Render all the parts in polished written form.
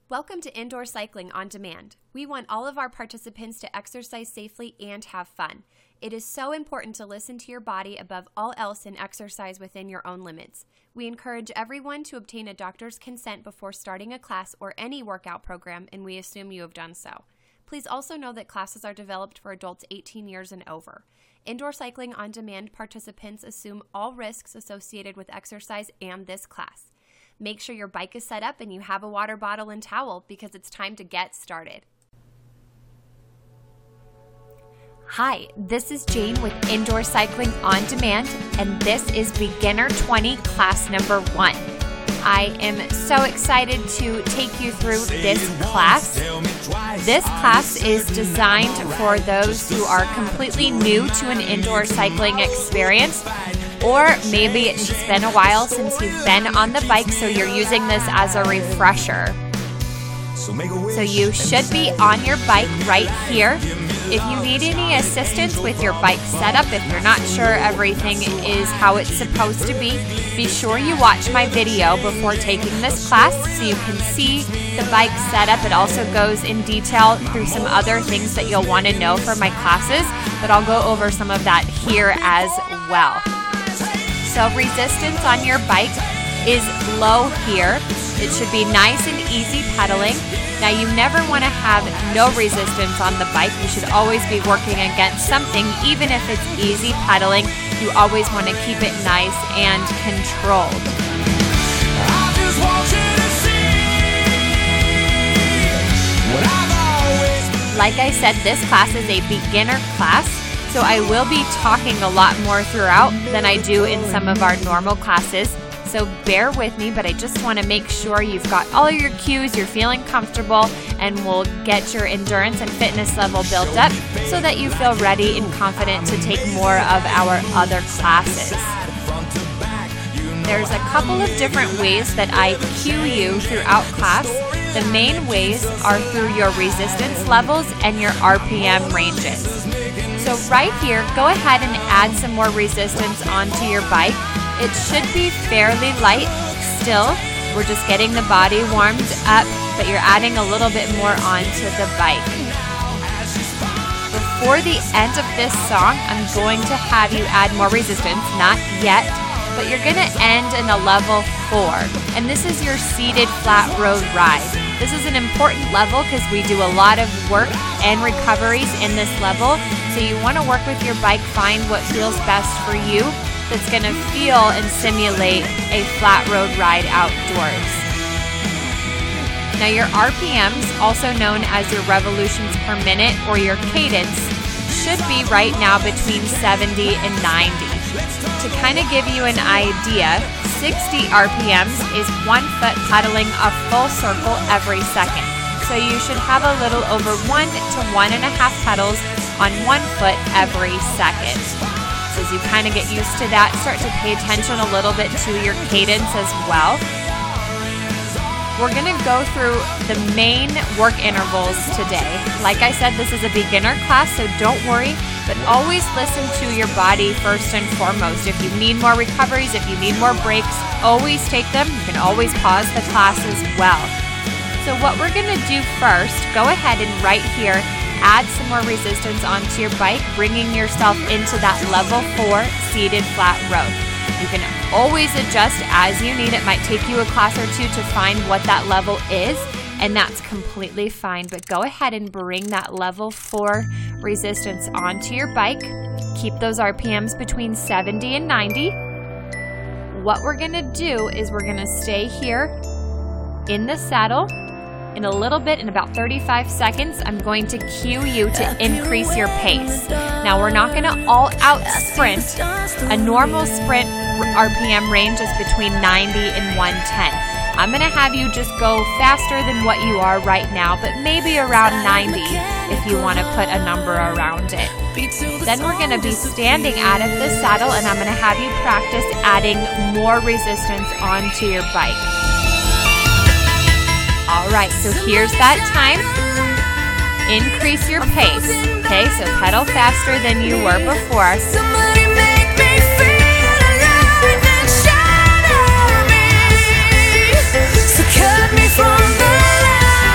Welcome to Indoor Cycling on Demand. We want all of our participants to exercise safely and have fun. It is so important to listen to your body above all else and exercise within your own limits. We encourage everyone to obtain a doctor's consent before starting a class or any workout program, and we assume you have done so. Please also know that classes are developed for adults 18 years and over. Indoor Cycling on Demand participants assume all risks associated with exercise and this class. Make sure your bike is set up and you have a water bottle and towel because it's time to get started. Hi, this is Jane with Indoor Cycling on Demand, and this is Beginner 20 class number 1. I am so excited to take you through this class. This class is designed for those who are completely new to an indoor cycling experience, or maybe it's just been a while since you've been on the bike, so you're using this as a refresher. So you should be on your bike right here. If you need any assistance with your bike setup, if you're not sure everything is how it's supposed to be sure you watch my video before taking this class so you can see the bike setup. It also goes in detail through some other things that you'll want to know for my classes, but I'll go over some of that here as well. So resistance on your bike is low here. It should be nice and easy pedaling. Now you never want to have no resistance on the bike. You should always be working against something, even if it's easy pedaling. You always want to keep it nice and controlled. Like I said, this class is a beginner class, so I will be talking a lot more throughout than I do in some of our normal classes. So bear with me, but I just want to make sure you've got all of your cues, you're feeling comfortable, and we'll get your endurance and fitness level built up so that you feel ready and confident to take more of our other classes. There's a couple of different ways that I cue you throughout class. The main ways are through your resistance levels and your RPM ranges. So right here, go ahead and add some more resistance onto your bike. It should be fairly light still. We're just getting the body warmed up, but you're adding a little bit more onto the bike. Before the end of this song, I'm going to have you add more resistance, not yet, but you're gonna end in a level 4. And this is your seated flat road ride. This is an important level because we do a lot of work and recoveries in this level. So you wanna work with your bike, find what feels best for you, that's going to feel and simulate a flat road ride outdoors. Now your RPMs, also known as your revolutions per minute or your cadence, should be right now between 70 and 90. To kind of give you an idea, 60 RPMs is 1 foot pedaling a full circle every second. So you should have a little over 1 to 1.5 pedals on 1 foot every second. As you kind of get used to that, start to pay attention a little bit to your cadence as well. We're going to go through the main work intervals today. Like I said, this is a beginner class, so don't worry, but always listen to your body first and foremost. If you need more recoveries, if you need more breaks, always take them. You can always pause the class as well. So what we're going to do first, go ahead and right here, add some more resistance onto your bike, bringing yourself into that level 4 seated flat road. You can always adjust as you need. It might take you a class or two to find what that level is, and that's completely fine. But go ahead and bring that level 4 resistance onto your bike. Keep those RPMs between 70 and 90. What we're going to do is we're going to stay here in the saddle. In a little bit, in about 35 seconds, I'm going to cue you to increase your pace. Now, we're not going to all out sprint. A normal sprint RPM range is between 90 and 110. I'm going to have you just go faster than what you are right now, but maybe around 90 if you want to put a number around it. Then we're going to be standing out of the saddle, and I'm going to have you practice adding more resistance onto your bike. All right, so here's that time. Increase your pace. Okay, so pedal faster than you were before. Somebody make me feel alive and shatter me. So cut me from the line.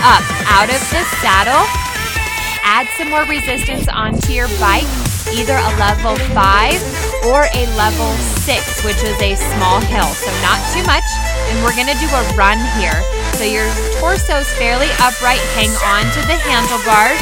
up out of the saddle. Add some more resistance onto your bike, either a level 5 or a level 6, which is a small hill, so not too much. And we're gonna do a run here. So your torso's fairly upright, hang on to the handlebars.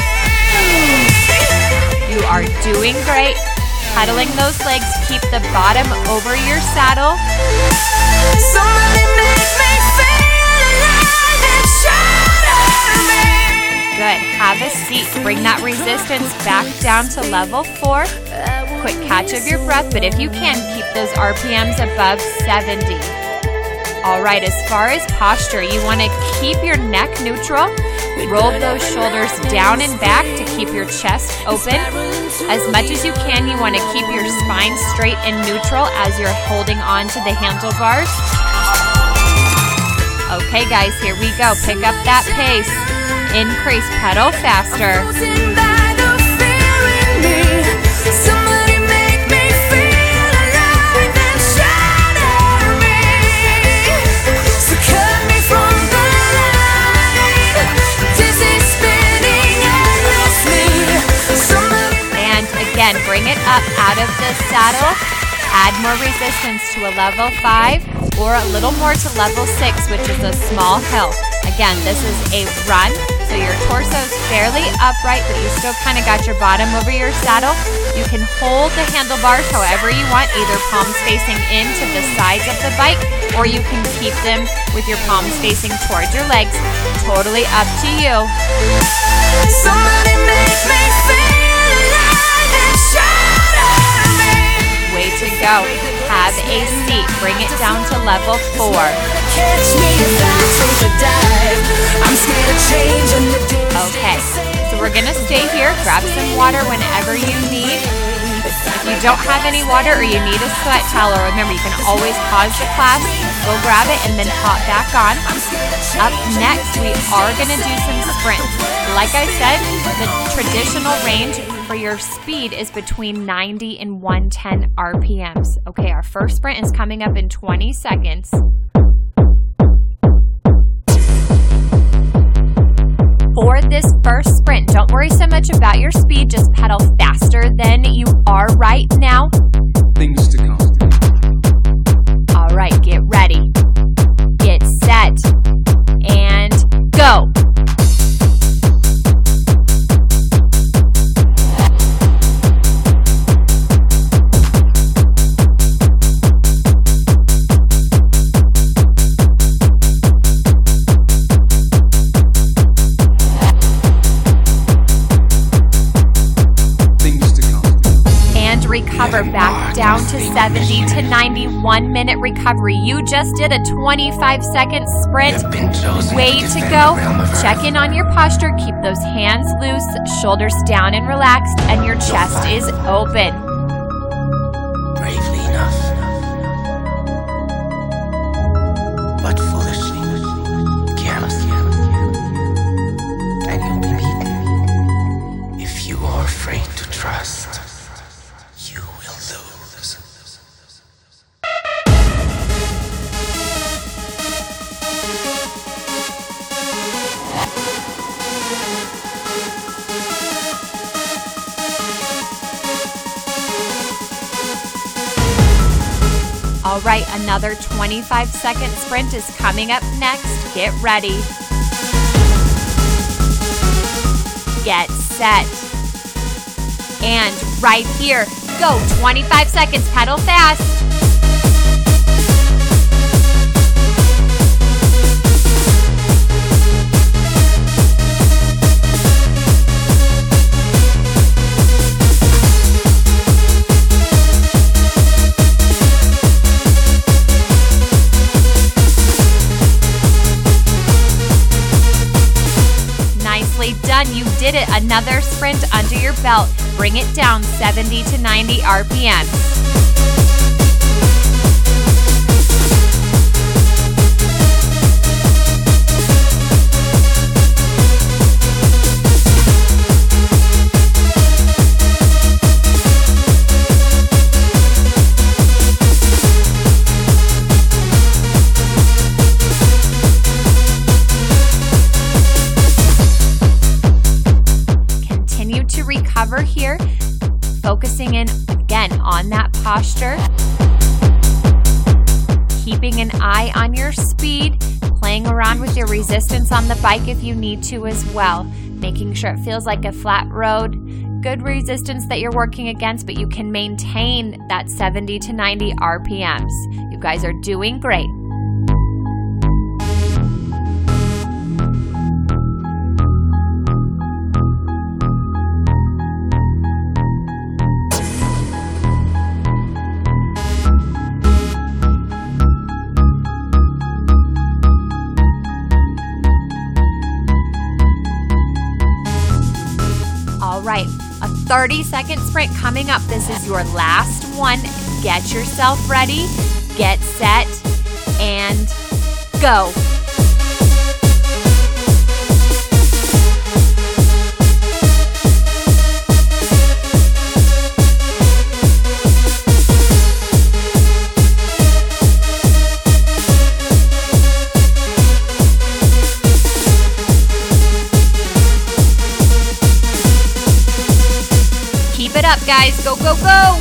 You are doing great. Pedaling those legs, keep the bottom over your saddle. Somebody make me feel alive and shatter me. Good, have a seat. Bring that resistance back down to level 4. Quick catch of your breath, but if you can, keep those RPMs above 70. All right, as far as posture, you want to keep your neck neutral. Roll those shoulders down and back to keep your chest open. As much as you can, you want to keep your spine straight and neutral as you're holding on to the handlebars. Okay, guys, here we go. Pick up that pace. Increase, pedal faster. Frozen by the fear in me. Somebody make me feel alive and shatter me. So cut me from the line. This is spinning endlessly. Somebody. And again, bring it up out of the saddle. Add more resistance to a level 5 or a little more to level 6, which is a small hill. Again, this is a run, so your torso is fairly upright, but you still kind of got your bottom over your saddle. You can hold the handlebars however you want, either palms facing into the sides of the bike, or you can keep them with your palms facing towards your legs. Totally up to you. Somebody make me feel alive and shatter me. Way to go. Have a seat. Bring it down to level 4. Catch me if I take a dive. I'm scared of change and the day. Okay, so we're gonna stay here. Grab some water whenever you need. If you don't have any water or you need a sweat towel, or remember, you can always pause the class, go grab it, and then hop back on. Up next, we are gonna do some sprints. Like I said, the traditional range for your speed is between 90 and 110 RPMs. Okay, our first sprint is coming up in 20 seconds. For this first sprint, don't worry so much about your speed, just pedal faster than you are right now. Things to come. All right, get ready, get set, and go. Recover back down to 70 to 90, 1 minute recovery. You just did a 25-second sprint. Way to go. Check in on your posture. Keep those hands loose, shoulders down and relaxed, and your chest is open. Bravely enough, but foolishly, carelessly, and you'll be beaten. If you are afraid to trust, you will lose. All right, another 25-second sprint is coming up next. Get ready. Get set. And right here, go. 25 seconds, pedal fast. Nicely done. You did it. Another sprint under your belt. Bring it down 70 to 90 RPM. that posture. Keeping an eye on your speed, playing around with your resistance on the bike if you need to as well. Making sure it feels like a flat road. Good resistance that you're working against, but you can maintain that 70 to 90 RPMs. You guys are doing great. All right, a 30-second sprint coming up. This is your last one. Get yourself ready, get set, and go. Keep it up, guys. Go, go, go.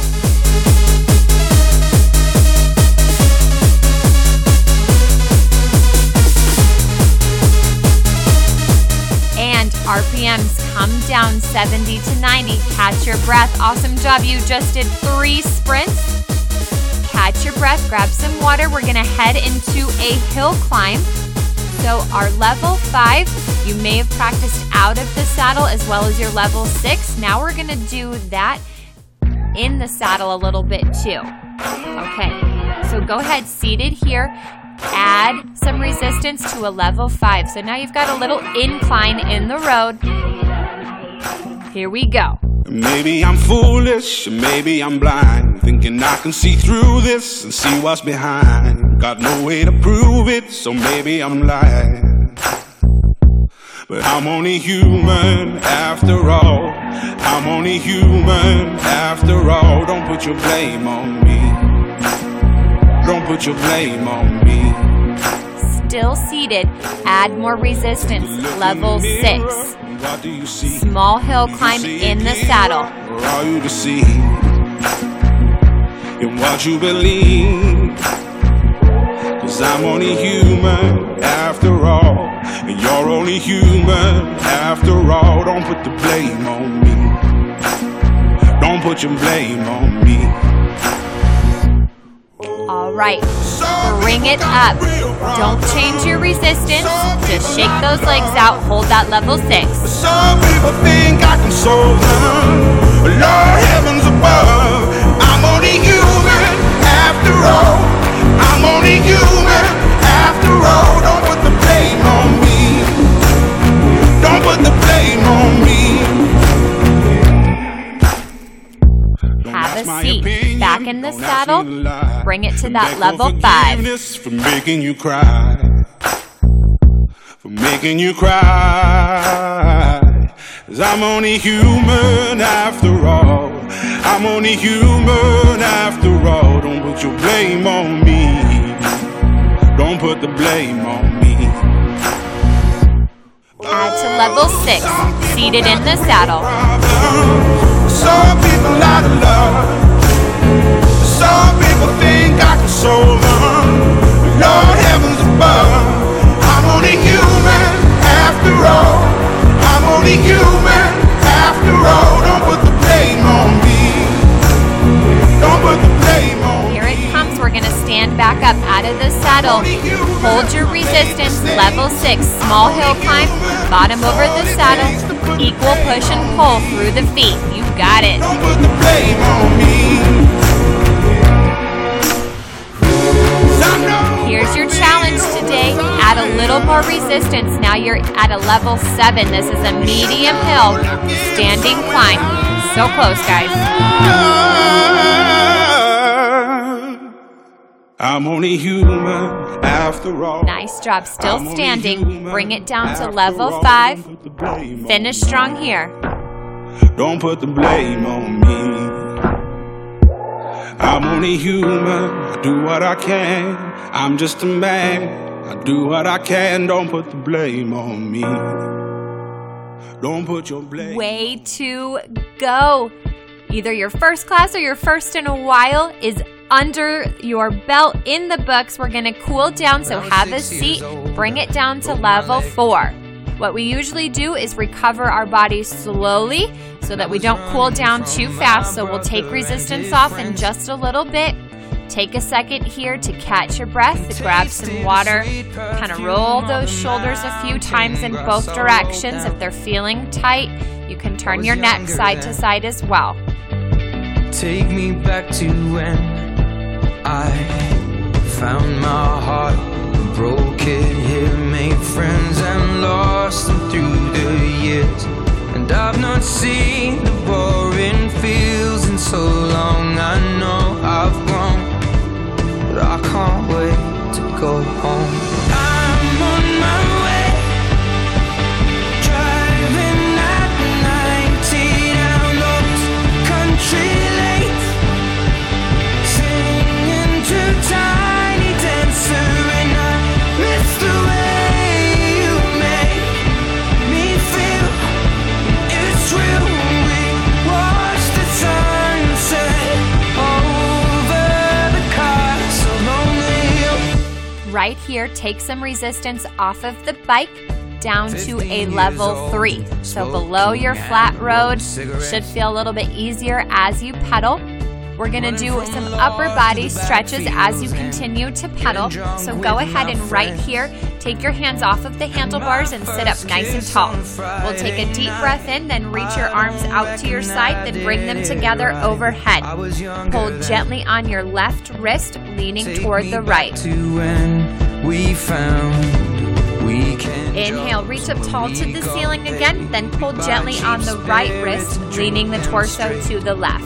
And RPMs come down 70 to 90. Catch your breath. Awesome job. You just did 3 sprints. Catch your breath. Grab some water. We're going to head into a hill climb. So our level 5, you may have practiced out of the saddle as well as your level 6. Now we're gonna do that in the saddle a little bit too. Okay, so go ahead, seated here, add some resistance to a level 5. So now you've got a little incline in the road. Here we go. Maybe I'm foolish, maybe I'm blind, thinking I can see through this and see what's behind. Got no way to prove it, so maybe I'm lying. But I'm only human after all. I'm only human after all. Don't put your blame on me. Don't put your blame on me. Still seated, add more resistance, level 6. What do you see? Small hill climb in the saddle. Or are you deceived in what you believe? 'Cause I'm only human after all, and you're only human after all. Don't put the blame on me. Don't put your blame on me. All right, bring it up. Don't change your resistance. Just shake those legs out. Hold that level 6. Some people think I can solve them. Lord heavens above, I'm only human after all. I'm only human after all. Don't put the blame on me. Don't put the blame on me. Have a seat. Back in the saddle. Bring it to that level 5. For making you cry. For making you cry. 'Cause I'm only human after all. I'm only human after all. Don't put your blame on me. Don't put the blame on me. Add to level 6. Seated in the saddle. Some people out of love. Some people think I can solve them. Lord heavens above, I'm only human after all. I'm only human after all. Don't put the blame on me. Don't put the blame on me. Here it comes. We're going to stand back up out of the saddle. Hold your resistance. Level 6. Small hill climb. Bottom over the saddle. Equal push and pull through the feet. You got it. Don't put the blame on me. Here's your challenge today. Add a little more resistance. Now you're at a level 7. This is a medium hill. Standing climb. So close, guys. I'm only human after all. Nice job. Still standing. Bring it down to level 5. Finish strong here. Don't put the blame on me. I'm only human. I do what I can. I'm just a man. I do what I can. Don't put the blame on me. Don't put your blame. Way to go. Either your first class or your first in a while is under your belt in the books. We're going to cool down, so have a seat. Bring it down to level 4. What we usually do is recover our bodies slowly so that we don't cool down too fast. So we'll take resistance off in just a little bit. Take a second here to catch your breath, grab some water, kind of roll those shoulders a few times in both directions. If they're feeling tight, you can turn your neck side to side as well. Take me back to when I found my heart, broke it here, made friends and lost them through the years. And I've not seen the boring fields in so long. I know I've grown, but I can't wait to go home. I'm on my way, driving at 90 down those country lanes, singing to Tiny Dancer, and I miss the way you make me feel. It's real when we watch the sunset over the castle on the hill. Right here, take some resistance off of the bike down to a level 3. So below your flat road, should feel a little bit easier as you pedal. We're going to do some upper body stretches as you continue to pedal. So go ahead and right here, take your hands off of the handlebars and sit up nice and tall. We'll take a deep breath in, then reach your arms out to your side, then bring them together overhead. Hold gently on your left wrist, leaning toward the right. Inhale, reach up tall to the ceiling again, then pull gently on the right wrist, leaning the torso to the left.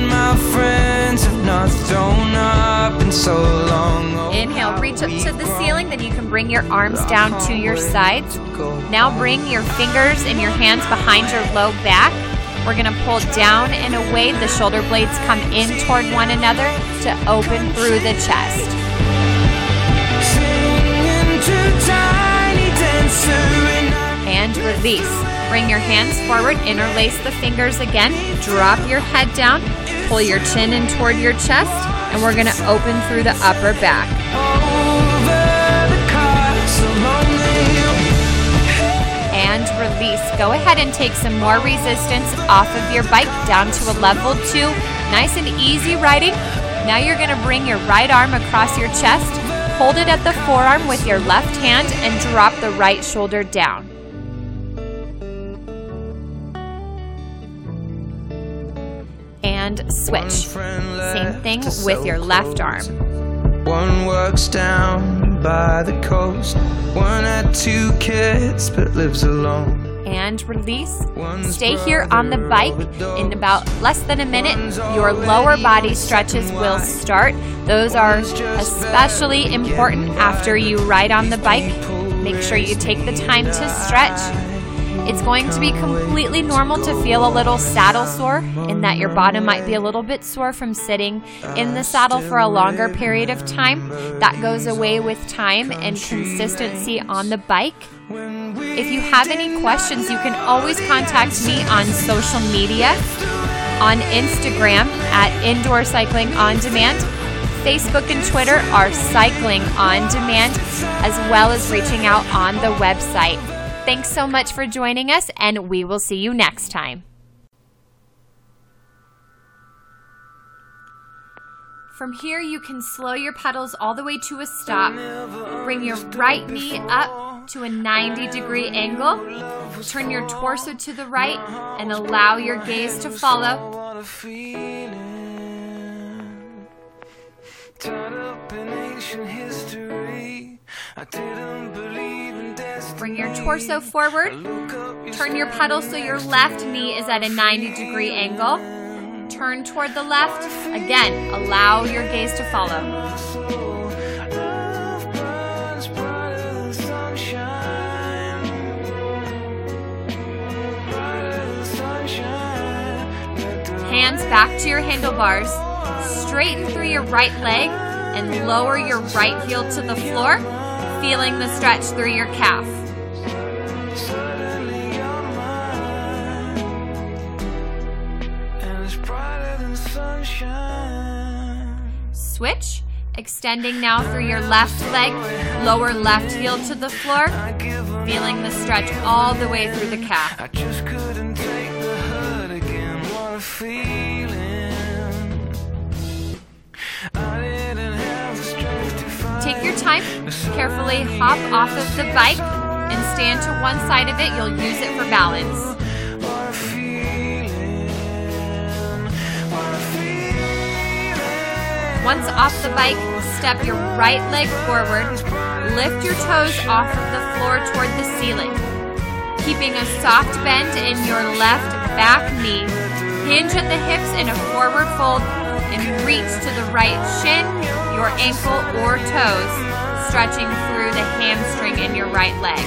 Inhale, reach up to the ceiling, then you can bring your arms down to your sides. Now bring your fingers and your hands behind your low back. We're going to pull down and away. The shoulder blades come in toward one another to open through the chest. And release. Bring your hands forward, interlace the fingers again, drop your head down, pull your chin in toward your chest, and we're going to open through the upper back. And release. Go ahead and take some more resistance off of your bike down to a level 2. Nice and easy riding. Now you're going to bring your right arm across your chest, hold it at the forearm with your left hand, and drop the right shoulder down. And switch. Same thing with your left arm. One works down by the coast. One had 2 kids but lives alone. And release. Stay here on the bike. In about less than a minute, your lower body stretches will start. Those are especially important after you ride on the bike. Make sure you take the time to stretch. It's going to be completely normal to feel a little saddle sore, in that your bottom might be a little bit sore from sitting in the saddle for a longer period of time. That goes away with time and consistency on the bike. If you have any questions, you can always contact me on social media, on Instagram at Indoor Cycling On Demand. Facebook and Twitter are Cycling On Demand, as well as reaching out on the website. Thanks so much for joining us, and we will see you next time. From here, you can slow your pedals all the way to a stop. Bring your right knee up to a 90-degree angle. Turn your torso to the right and allow your gaze to follow. Bring your torso forward. Turn your pedal so your left knee is at a 90-degree angle. Turn toward the left. Again, allow your gaze to follow. Hands back to your handlebars. Straighten through your right leg and lower your right heel to the floor, feeling the stretch through your calf. Bright Switch. Extending now through your left leg, lower left heel to the floor, feeling the stretch all the way through the calf. I just couldn't take the hurt again. What a feeling. I didn't have the strength to fight. Take your time, carefully hop off of the bike and stand to one side of it. You'll use it for balance. What a feeling. What a feeling. Once off the bike, step your right leg forward, lift your toes off of the floor toward the ceiling. Keeping a soft bend in your left back knee, hinge at the hips in a forward fold and reach to the right shin, your ankle or toes, stretching through the hamstring in your right leg.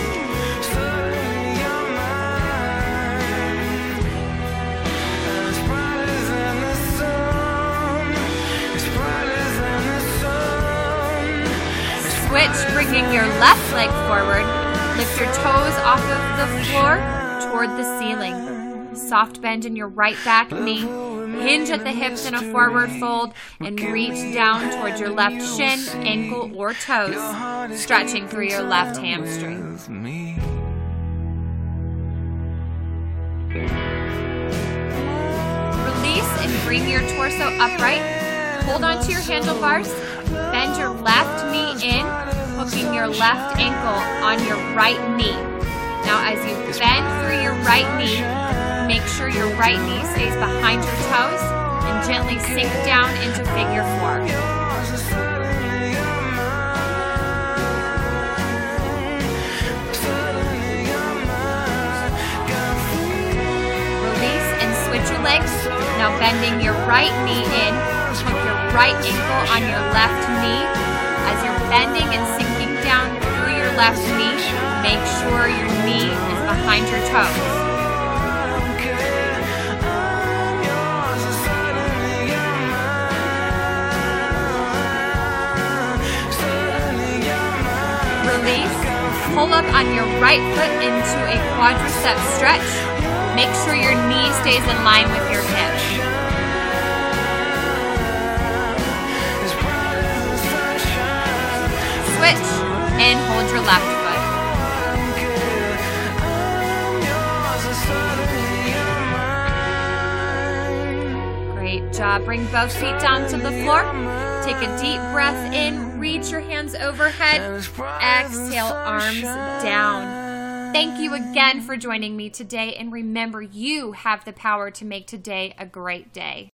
Switch, bringing your left leg forward. Lift your toes off of the floor toward the ceiling. Soft bend in your right back knee. Hinge at the hips in a forward fold and reach down towards your left shin, ankle, or toes, stretching through your left hamstring. Release and bring your torso upright. Hold onto your handlebars. Bend your left knee in, hooking your left ankle on your right knee. Now as you bend through your right knee, make sure your right knee stays behind your toes and gently sink down into figure 4. Release and switch your legs. Now bending your right knee in, hook your right ankle on your left knee. As you're bending and sinking down through your left knee, make sure your knee is behind your toes. Release. Pull up on your right foot into a quadricep stretch. Make sure your knee stays in line with your hip. Switch and hold your left foot. Great job. Bring both feet down to the floor. Take a deep breath in. Reach your hands overhead. Exhale, arms down. Thank you again for joining me today. And remember, you have the power to make today a great day.